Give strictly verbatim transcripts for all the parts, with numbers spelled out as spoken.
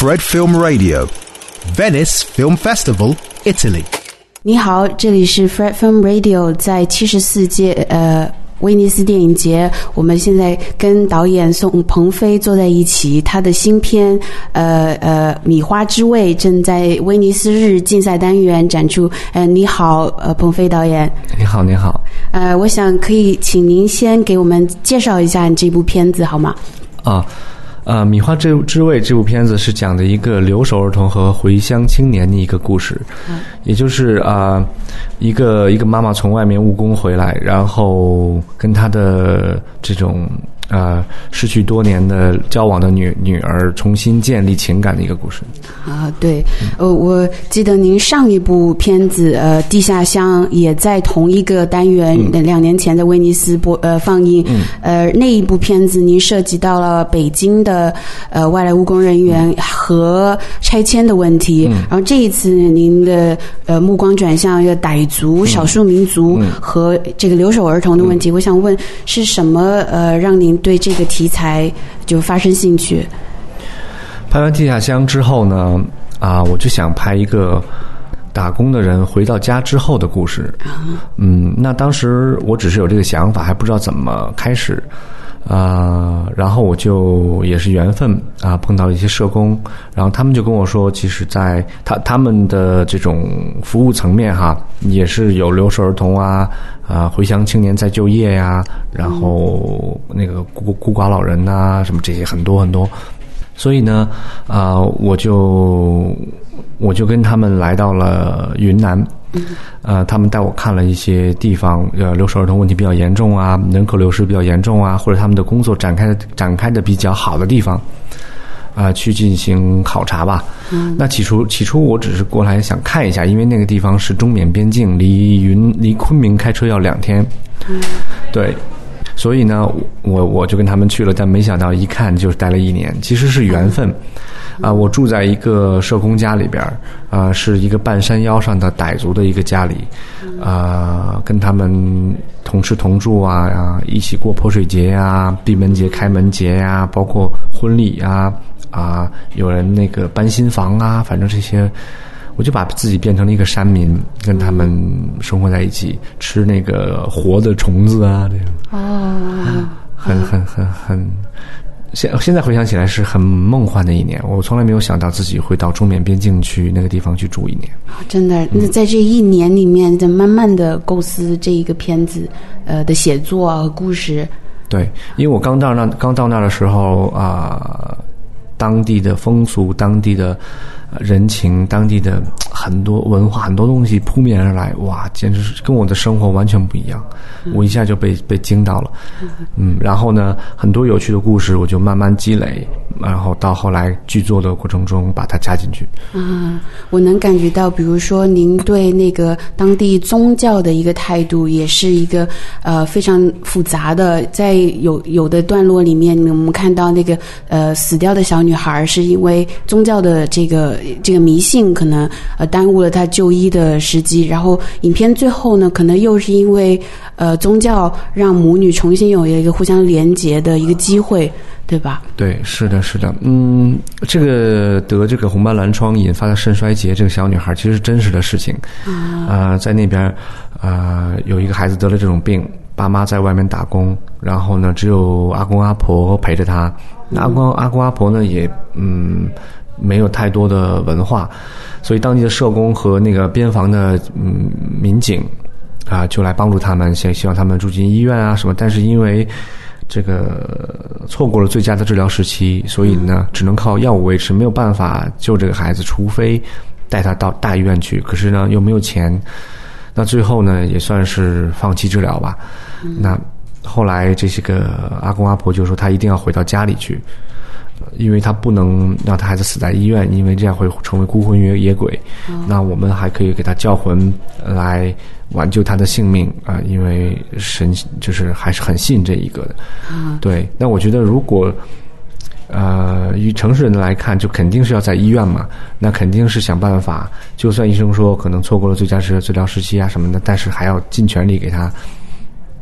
Fred Film Radio, Venice Film Festival, Italy. 你好，这里是 Fred Film Radio， 在七十四届呃威尼斯电影节，我们现在跟导演宋鹏飞坐在一起，他的新片呃呃米花之味正在威尼斯日竞赛单元展出。呃，你好，呃，鹏飞导演。 你好，你好。 呃，我想可以请您先给我们介绍一下你这部片子好吗？ 啊。呃，米花之之味这部片子是讲的一个留守儿童和回乡青年的一个故事，嗯、也就是啊、呃，一个一个妈妈从外面务工回来，然后跟她的这种呃失去多年的交往的女女儿重新建立情感的一个故事。 啊，对，呃，我记得您上一部片子呃《地下乡》也在同一个单元，嗯、两年前在威尼斯播呃放映，嗯、呃那一部片子您涉及到了北京的。呃，外来务工人员和拆迁的问题，嗯、然后这一次您的呃目光转向一个傣族、少数民族和这个留守儿童的问题，嗯、我想问是什么呃让您对这个题材就发生兴趣？ 拍完《地下乡》之后呢，啊，我就想拍一个打工的人回到家之后的故事。嗯，那当时我只是有这个想法，还不知道怎么开始。啊、呃，然后我就也是缘分啊、呃，碰到一些社工，然后他们就跟我说，其实在他他们的这种服务层面哈，也是有留守儿童啊，啊、呃，回乡青年再就业呀、啊，然后那个孤孤寡老人呐、啊，什么这些很多很多，所以呢，啊、呃，我就我就跟他们来到了云南。呃，他们带我看了一些地方，呃，留守儿童问题比较严重啊，人口流失比较严重啊，或者他们的工作展开的展开的比较好的地方，啊、呃，去进行考察吧。嗯，那起初起初我只是过来想看一下，因为那个地方是中缅边境，离云离昆明开车要两天。嗯，对。所以呢，我我就跟他们去了，但没想到一看就待了一年，其实是缘分。啊、呃，我住在一个社工家里边，啊、呃，是一个半山腰上的傣族的一个家里，啊、呃，跟他们同吃同住啊，啊，一起过泼水节呀、闭门节、开门节呀，包括婚礼啊，啊，有人那个搬新房啊，反正这些。我就把自己变成了一个山民，跟他们生活在一起，吃那个活的虫子啊，这种哦，很很很很，现现在回想起来是很梦幻的一年。我从来没有想到自己会到中缅边境去那个地方去住一年。 真的，那在这一年里面，在慢慢的构思这一个片子，呃的写作和故事。 对，因为我刚到那刚到那的时候啊、呃，当地的风俗，当地的。人情，当地的很多文化，很多东西扑面而来，哇，简直是跟我的生活完全不一样。嗯、我一下就被被惊到了，嗯，然后呢，很多有趣的故事我就慢慢积累，然后到后来剧作的过程中把它加进去。 嗯，我能感觉到，比如说您对那个当地宗教的一个态度，也是一个呃非常复杂的。在有有的段落里面，我们看到那个呃死掉的小女孩是因为宗教的这个。这个迷信可能呃耽误了他就医的时机，然后影片最后呢，可能又是因为呃宗教让母女重新有一个互相连结的一个机会，对吧？对， 是的，是的，嗯，这个得这个红斑狼疮引发的肾衰竭，这个小女孩其实是真实的事情啊、呃，在那边啊、呃、有一个孩子得了这种病，爸妈在外面打工，然后呢只有阿公阿婆陪着他，那阿公阿公阿婆呢也嗯。没有太多的文化，所以当地的社工和那个边防的嗯民警啊，就来帮助他们，希希望他们住进医院啊什么。但是因为这个错过了最佳的治疗时期，所以呢，只能靠药物维持，没有办法救这个孩子，除非带他到大医院去。可是呢，又没有钱，那最后呢，也算是放弃治疗吧。嗯、那后来这些个阿公阿婆就说，他一定要回到家里去。因为他不能让他孩子死在医院，因为这样会成为孤魂野野鬼、哦、那我们还可以给他叫魂来挽救他的性命啊、呃！因为神就是还是很信这一个的、哦、对。那我觉得如果呃以城市人来看，就肯定是要在医院嘛，那肯定是想办法，就算医生说可能错过了最佳治疗时期啊什么的，但是还要尽全力给他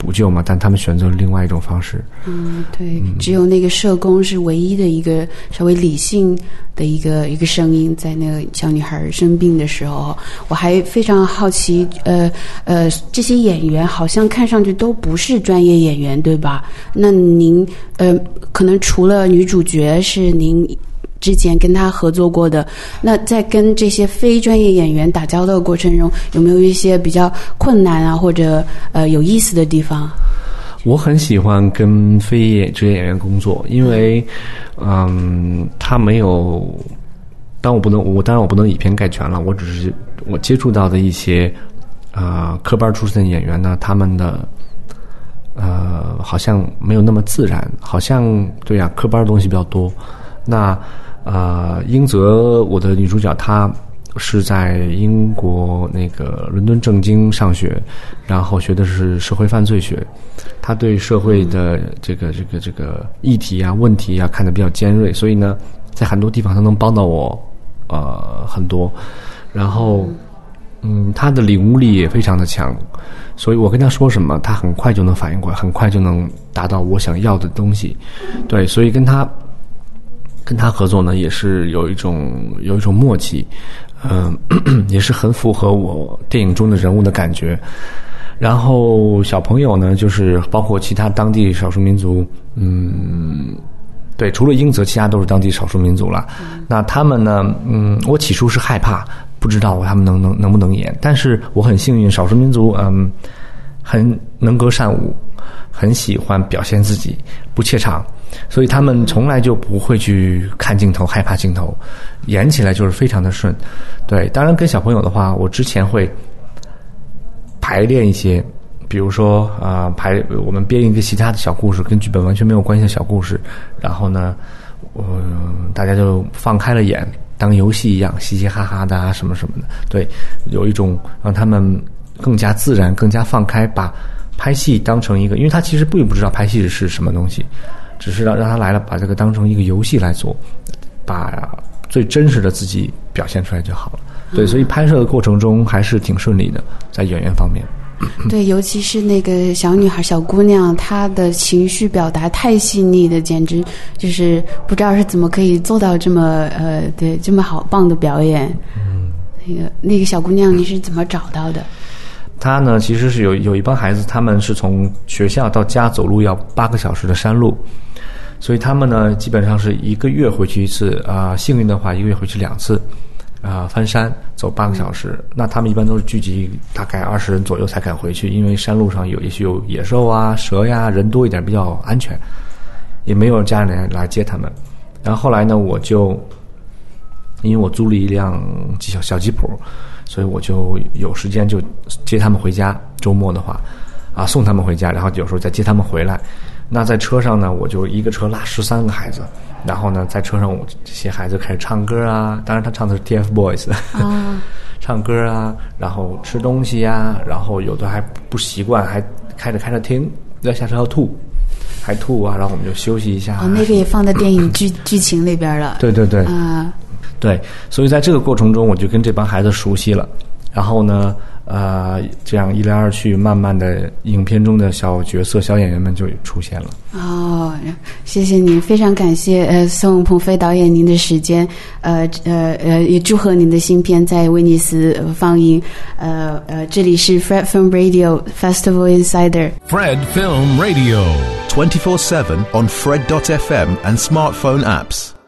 补救嘛，但他们选择了另外一种方式。 嗯，对，嗯、只有那个社工是唯一的一个稍微理性的一个一个声音，在那个小女孩生病的时候，我还非常好奇，呃呃，这些演员好像看上去都不是专业演员，对吧？那您呃，可能除了女主角是您之前跟他合作过的，那在跟这些非专业演员打交道的过程中，有没有一些比较困难啊，或者呃有意思的地方？ 我很喜欢跟非职业演员工作，因为嗯，他没有，当我不能，我当然我不能以偏概全了，我只是我接触到的一些啊、呃、科班出身的演员呢，他们的呃好像没有那么自然，好像对呀、啊，科班的东西比较多。那呃，英泽我的女主角她是在英国那个伦敦政经上学，然后学的是社会犯罪学，她对社会的这个这个这个议题啊问题啊看得比较尖锐，所以呢在很多地方她能帮到我呃很多，然后嗯她的领悟力也非常的强，所以我跟她说什么她很快就能反应过来，很快就能达到我想要的东西。对，所以跟她跟他合作呢，也是有一种有一种默契，嗯、呃，也是很符合我电影中的人物的感觉。然后小朋友呢，就是包括其他当地少数民族，嗯，对，除了英泽，其他都是当地少数民族了。嗯、那他们呢，嗯，我起初是害怕，不知道他们能能能不能演，但是我很幸运，少数民族，嗯，很能歌善舞，很喜欢表现自己，不怯场。所以他们从来就不会去看镜头，害怕镜头，演起来就是非常的顺。对，当然跟小朋友的话，我之前会排练一些，比如说啊、呃，排我们编一个其他的小故事，跟剧本完全没有关系的小故事，然后呢，呃，大家就放开了演，当游戏一样，嘻嘻哈哈的啊，什么什么的。对，有一种让他们更加自然、更加放开，把拍戏当成一个，因为他其实并不知道拍戏是什么东西。只是让让他来了，把这个当成一个游戏来做，把最真实的自己表现出来就好了。对，所以拍摄的过程中还是挺顺利的，在演员方面。 对，尤其是那个小女孩、小姑娘，她的情绪表达太细腻的，简直就是不知道是怎么可以做到这么呃，对，这么好棒的表演。嗯，那个那个小姑娘，你是怎么找到的？ 他呢，其实是有有一帮孩子，他们是从学校到家走路要八个小时的山路。所以他们呢，基本上是一个月回去一次啊、呃，幸运的话，一个月回去两次，啊、呃，翻山走八个小时。嗯、那他们一般都是聚集大概二十人左右才敢回去，因为山路上有也许有野兽啊、蛇呀，人多一点比较安全，也没有家人来接他们。然后后来呢，我就因为我租了一辆小小吉普，所以我就有时间就接他们回家，周末的话啊送他们回家，然后有时候再接他们回来。那在车上呢，我就一个车拉十三个孩子，然后呢，在车上我这些孩子开始唱歌啊，当然他唱的是 T F Boys 啊，唱歌啊，然后吃东西啊，然后有的还不习惯，还开着开着听，要下车要吐，还吐啊，然后我们就休息一下。 哦，那个也放在电影剧剧情里边了。 对对对啊， 对，所以在这个过程中，我就跟这帮孩子熟悉了，然后呢。呃，这样一来二去，慢慢的，影片中的小角色、小演员们就出现了。 哦，谢谢您，非常感谢呃宋鹏飞导演您的时间，呃呃呃，也祝贺您的新片在威尼斯放映。呃呃，这里是 Fred Film Radio Festival Insider。Fred Film Radio twenty-four seven on Fred dot F M and smartphone apps.